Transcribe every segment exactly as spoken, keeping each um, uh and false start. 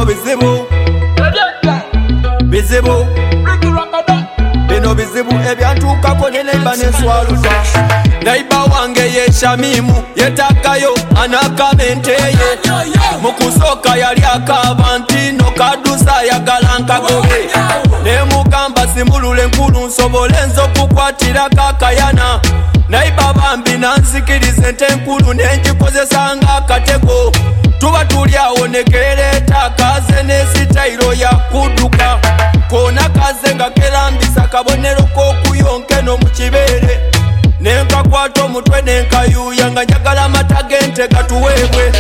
bino bizibu bizibu bino bizibu ebyantukako ne neiba nenswaluza neiba wange ye Shamimu yetakayo anakamanteye mukusooka yali akaba nti no kadusa yagala nkagobe nemugamba simulule nkulu nsobole nzo kukwatira kakayana naiba bambi nanzikirize ente enkulu nengikozesa nga akatego tuba tuli awo nekereeta kaze nesitayiro yakudduka kona kaze nga kerambisa kabonero k'okuyonka eno mu kibeere nenkakwata omutwe nenkayuya nga njagala amata g'ente gatuweebwe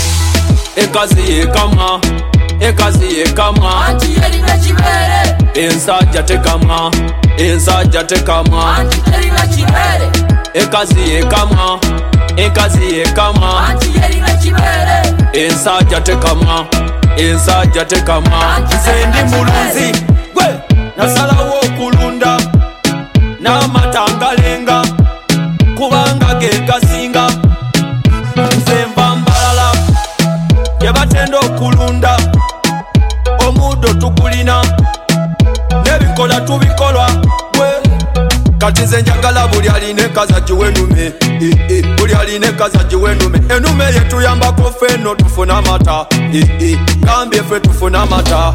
ekazi yekamwa ekazi yekamwa anti yeringa kibeere ensajja tekamwa ensajja tekamwa anti yeringa kibeere ekazi yekamwa ekazi yekamwa anti yeringa kibeere ensajja tekamwa ensajja tekamwa nze ndi mulunzi gwe nasalawo okulunda n'amata ngalenga kubanga gegasinga nze nva mbalala yebatenda okulunda omuddo tukulina n'ebikola tubikolwa gwe kati nze njagala buli alina ekaza giwenume buli alina ekaza giwenume enume yetuyambako ffenno tufuna amata gambye ffe tufuna amata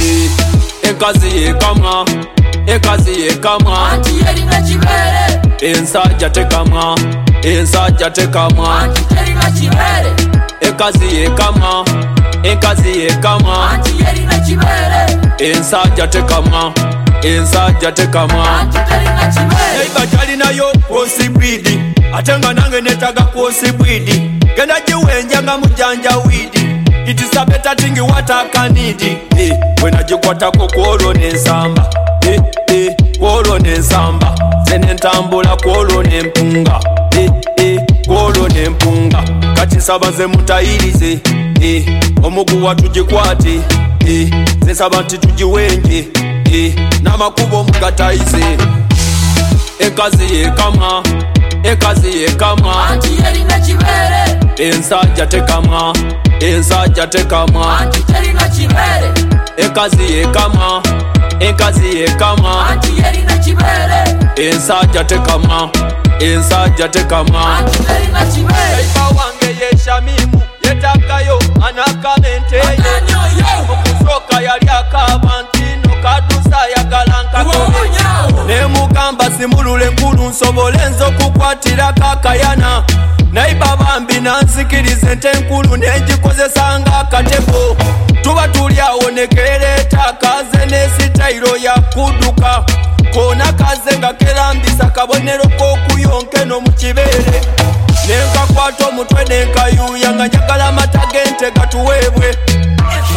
ekazi yekamwa ekazi yekamwa anti yeringa kibeere ensajja tekamwa ensajja tekamwa anti yeringa kibeere ekazi yekamwa ekazi yekamwa anti yeringa kibeere ensajja tekamwa ensajja tekamwa anti yeringa kibeere neiba gyalinayo kwosibwidi ate nga nange netaga kwosibwidi genda giwenja nga mujanjawidi itisabeta tingi watakanidi bwenagikwatako kwolona ensamba kwolona ensamba zenentambula kwolona empunga kwolona empunga kati nsaba nze mutayirize omuguwa tugikwate zensaba nti tugiwenje n'amakubo mugatayize ekazi yekamwa ekazi yekamwa anti yeringa kibeere ensajja tekamwa ensajja tekamwa anti yeringa kibeere ekazi yekamwa ekazi yekamwa anti yeringa kibeere ensajja tekamwa ensajja tekamwa anti yeringa kibeere neiba wange ye Shamimu yetakayo anakamanteye okusooka yali akaba nti no kadusa yagala nkagobe nemugamba simulule nkulu nsobole nzo kukwatira kakayana naiba bambi nanzikirize ente enkulu nengikozesa nga akatego tuba tuli awo nekereeta kaze nesitayiro yakudduka kona kaze nga kerambisa kabonero k'okuyonka eno mu kibeere nenkakwata omutwe nenkayuya nga njagala amata g'ente gatuweebwe